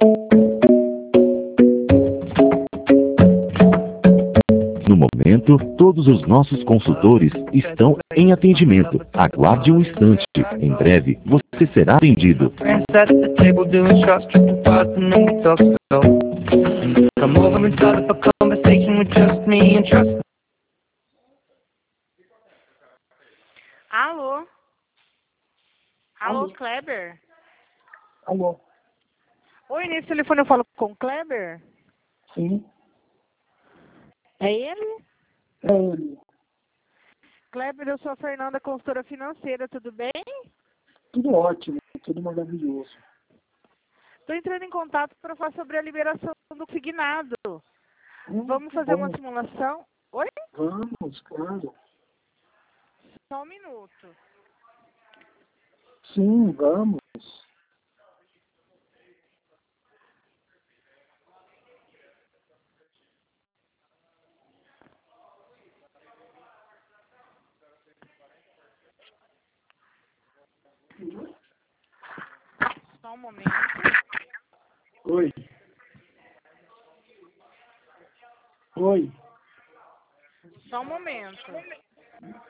No momento, todos os nossos consultores estão em atendimento. Aguarde um instante. Em breve, você será atendido. Alô? Alô, Alô? Kleber? Alô? Oi, nesse telefone eu falo com o Kleber? Sim, É ele? é ele. Kleber, eu sou a Fernanda, consultora financeira, tudo bem? Tudo ótimo, tudo maravilhoso. Estou entrando em contato para falar sobre a liberação do consignado. Vamos Que fazer uma bom. simulação? Oi? Vamos, claro. Só um minuto. Sim, vamos. Só um momento. Oi. Oi. Só um momento.